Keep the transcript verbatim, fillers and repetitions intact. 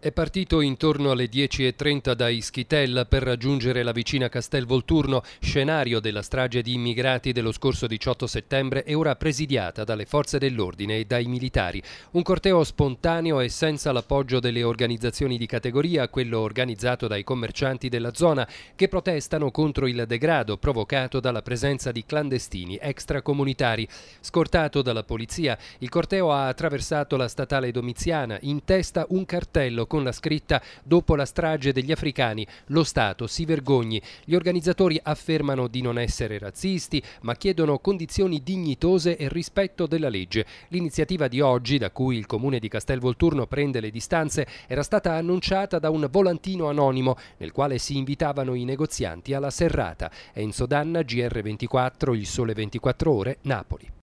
È partito intorno alle dieci e trenta da Ischitella per raggiungere la vicina Castelvolturno, scenario della strage di immigrati dello scorso diciotto settembre e ora presidiata dalle forze dell'ordine e dai militari. Un corteo spontaneo e senza l'appoggio delle organizzazioni di categoria, quello organizzato dai commercianti della zona, che protestano contro il degrado provocato dalla presenza di clandestini extracomunitari. Scortato dalla polizia, il corteo ha attraversato la statale Domiziana, in testa un cartello con la scritta «Dopo la strage degli africani, lo Stato si vergogni». Gli organizzatori affermano di non essere razzisti, ma chiedono condizioni dignitose e rispetto della legge. L'iniziativa di oggi, da cui il comune di Castelvolturno prende le distanze, era stata annunciata da un volantino anonimo nel quale si invitavano i negozianti alla serrata. Enzo Danna, G R ventiquattro, Il Sole ventiquattro Ore, Napoli.